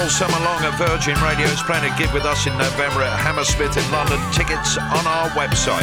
all summer long at Virgin Radio's Planet gig with us in November at Hammersmith in London. Tickets on our website,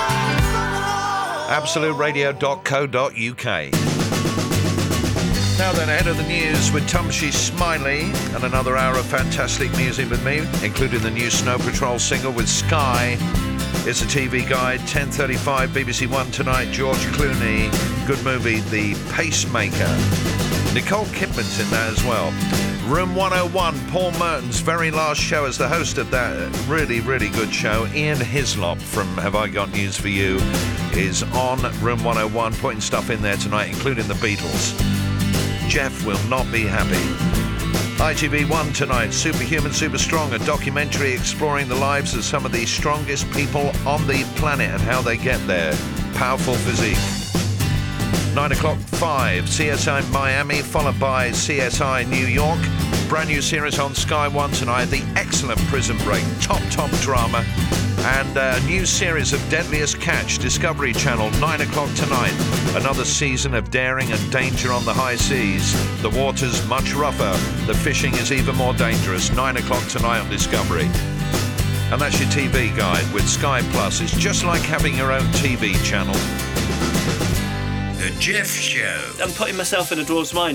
absoluteradio.co.uk. Now then, ahead of the news with Tumshi Smiley and another hour of fantastic music with me, including the new Snow Patrol single with Sky. It's a TV guide, 10:35, BBC One tonight, George Clooney. Good movie, The Pacemaker. Nicole Kidman's in that as well. Room 101, Paul Merton's very last show as the host of that really, really good show. Ian Hislop from Have I Got News For You is on Room 101, putting stuff in there tonight, including the Beatles. Jeff will not be happy. ITV1 tonight, Superhuman Super Strong, a documentary exploring the lives of some of the strongest people on the planet and how they get there. Powerful physique. 9 o'clock, 5, CSI Miami, followed by CSI New York. Brand new series on Sky One tonight, the excellent Prison Break, top drama. And a new series of Deadliest Catch, Discovery Channel, 9 o'clock tonight. Another season of daring and danger on the high seas. The water's much rougher, the fishing is even more dangerous. 9 o'clock tonight on Discovery. And that's your TV guide with Sky Plus. It's just like having your own TV channel. The Jeff Show. I'm putting myself in a dwarf's mind.